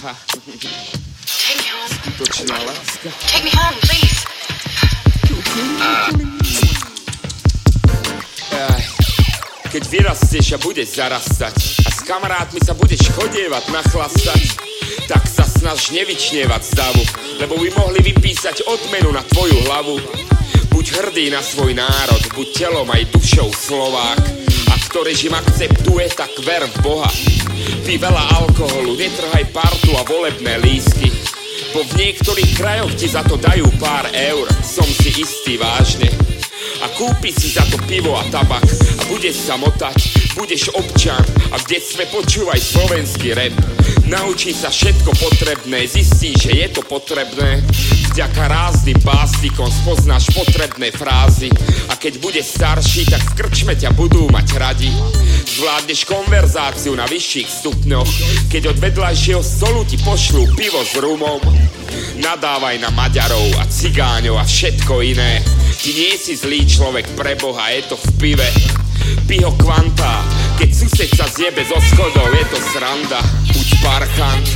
Take me home. Skutočná láska. Take me home, please. Keď vyrastieš a budeš zarastať a s kamarátmi sa budeš chodievať, nachlastať, tak sa snaž nevyčnievať z davu, lebo by mohli vypísať odmenu na tvoju hlavu. Buď hrdý na svoj národ, buď telom aj dušou Slovák. Ak to režim akceptuje, tak ver v Boha. Pí veľa alkoholu, netrhaj partu a volebné lístky, bo v niektorých krajoch ti za to dajú pár eur. Som si istý vážne. A kúpi si za to pivo a tabak a budeš sa motať, budeš občan a v detstve počúvaj slovenský rap. Naučí sa všetko potrebné, zistí, že je to potrebné. Vďaka rázným básnikom spoznáš potrebné frázy a keď budeš starší, tak v krčme ťa budú mať radi. Zvládneš konverzáciu na vyšších stupňoch, keď od vedľajšieho stolu ti pošlú pivo s rumom. Nadávaj na Maďarov a cigáňov a všetko iné. Ty nie si zlý človek pre Boha, je to v pive. Pí ho kvantá, keď sused sa zjebe zo schodov, je to sranda. Buď parchant.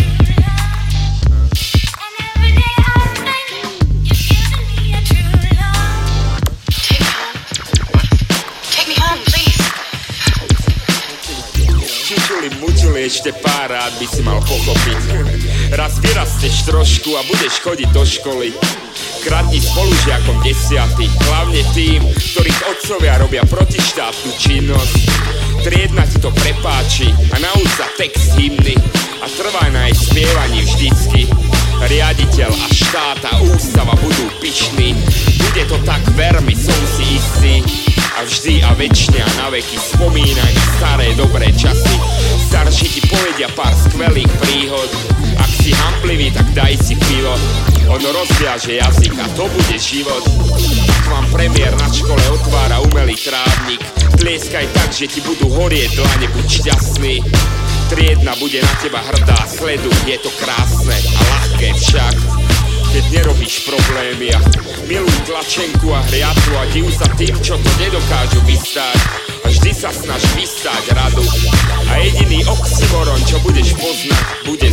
Mučuli ešte pár rád by si mal pochopiť. Raz vyrasteš trošku a budeš chodiť do školy. Kradni spolužiakom desiaty, hlavne tým, ktorých otcovia robia protištátnu činnosť. Triedna ti to prepáči a nauč sa text hymny a trvaj na jej spievaní vždycky. Riaditeľ a štát a ústava budú pyšní. Bude to tak, ver mi, som si istý. A vždy a večne a na veky spomínaj na staré dobré časy. Starší ti povedia pár skvelých príhod. Ak si hamblivý, tak daj si pivo. Ono rozviaže jazyk a to bude život. Ak vám premiér na škole otvára umelý trávnik, tlieskaj tak, že ti budú horieť dlane, buď šťastný. Triedna bude na teba hrdá, sleduj, je to krásne a ľahké však. Keď nerobíš problémy a miluj tlačenku a hriatu a div sa tým, čo to nedokážu vystáť. A vždy sa snaž vystáť radu. A jediný oxymoron, čo budeš poznať, bude